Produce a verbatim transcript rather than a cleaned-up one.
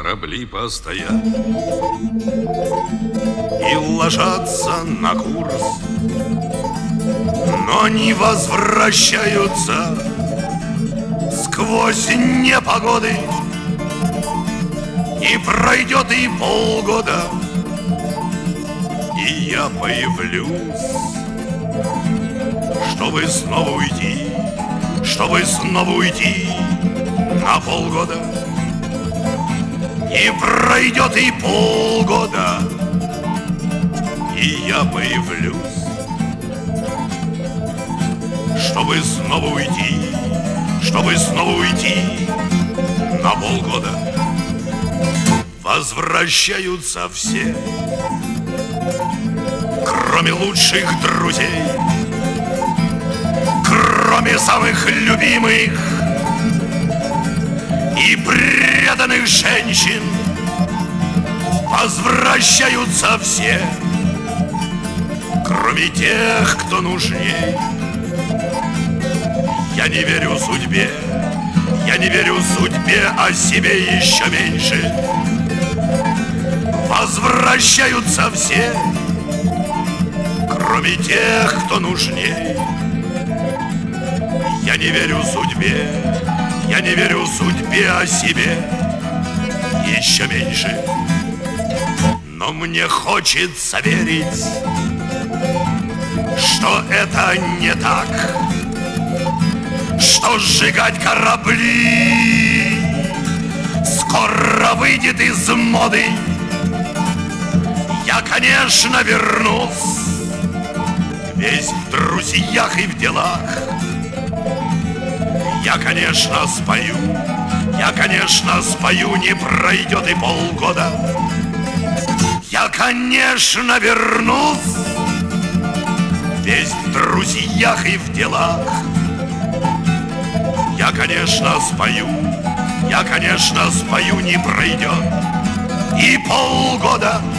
корабли постоят и ложатся на курс, но не возвращаются сквозь непогоды. И пройдет и полгода, и я появлюсь, чтобы снова уйти, чтобы снова уйти на полгода. И пройдет и полгода, и я появлюсь, чтобы снова уйти, чтобы снова уйти на полгода. Возвращаются все, кроме лучших друзей, кроме самых любимых и преданных женщин. Возвращаются все, кроме тех, кто нужней. Я не верю судьбе, я не верю судьбе, а себе еще меньше. Возвращаются все, кроме тех, кто нужней. Я не верю судьбе, я не верю судьбе, а себе еще меньше. Но мне хочется верить, что это не так, что сжигать корабли скоро выйдет из моды. Я, конечно, вернусь, весь в друзьях и в делах. Я, конечно, спою, я, конечно, спою, не пройдет и полгода. Я, конечно, вернусь, весь в друзьях и в делах. Я, конечно, спою, я, конечно, спою, не пройдет и полгода.